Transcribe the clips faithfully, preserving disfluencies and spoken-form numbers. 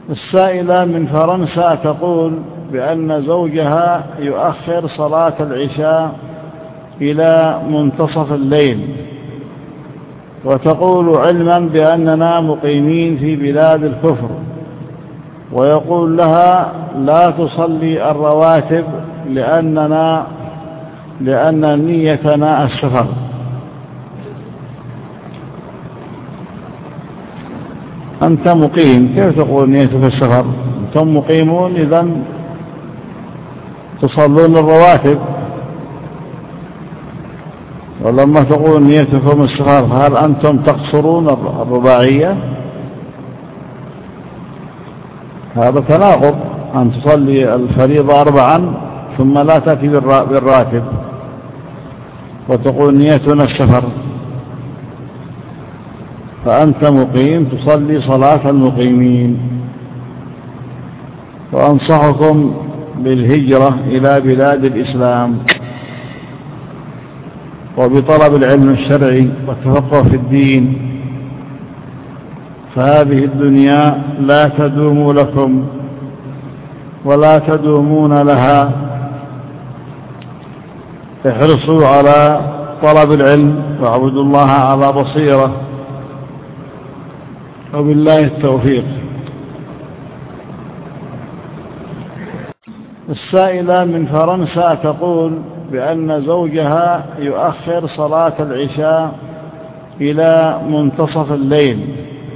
السائلة من فرنسا تقول بأن زوجها يؤخر صلاة العشاء إلى منتصف الليل، وتقول علما بأننا مقيمين في بلاد الكفر، ويقول لها لا تصلي الرواتب لأننا لأن نيتنا السفر. أنت مقيم، كيف تقول نيتك السفر؟ أنتم مقيمون، إذن تصلون الرواتب، ولما تقول نيتكم السفر فهل أنتم تقصرون الرباعية؟ هذا تناقض، أن تصلي الفريضة أربعا ثم لا تأتي بالراتب وتقول نيتنا السفر. فأنت مقيم تصلي صلاة المقيمين. وأنصحكم بالهجرة إلى بلاد الإسلام وبطلب العلم الشرعي والتفقه في الدين، فهذه الدنيا لا تدوم لكم ولا تدومون لها. احرصوا على طلب العلم واعبدوا الله على بصيرة، وبالله التوفيق. السائلة من فرنسا تقول بأن زوجها يؤخر صلاة العشاء إلى منتصف الليل،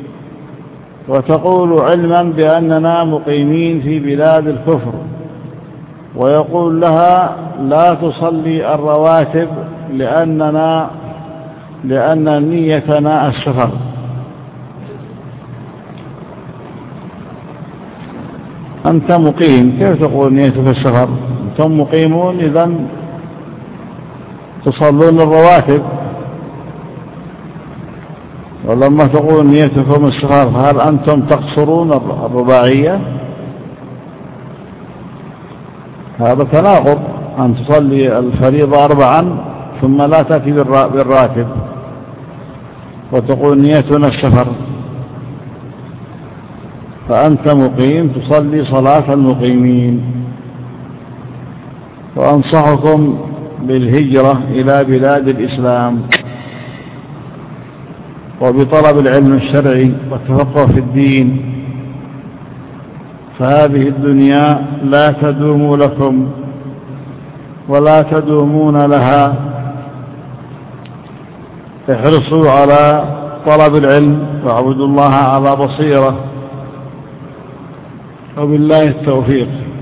وتقول علما بأننا مقيمين في بلاد الكفر، ويقول لها لا تصلي الرواتب لأننا لأن نيتنا السفر. أنت مقيم، كيف تقول نيتك السفر؟ أنتم مقيمون، إذن تصلون الرواتب، ولما تقول نيتكم السفر فهل أنتم تقصرون الرباعية؟ هذا تناقض، أن تصلي الفريضة أربعا ثم لا تأتي بالراتب وتقول نيتنا السفر. فأنت مقيم تصلي صلاة المقيمين. وأنصحكم بالهجرة إلى بلاد الإسلام وبطلب العلم الشرعي والتفقه في الدين، فهذه الدنيا لا تدوم لكم ولا تدومون لها. احرصوا على طلب العلم واعبدوا الله على بصيرة، وبالله التوفيق.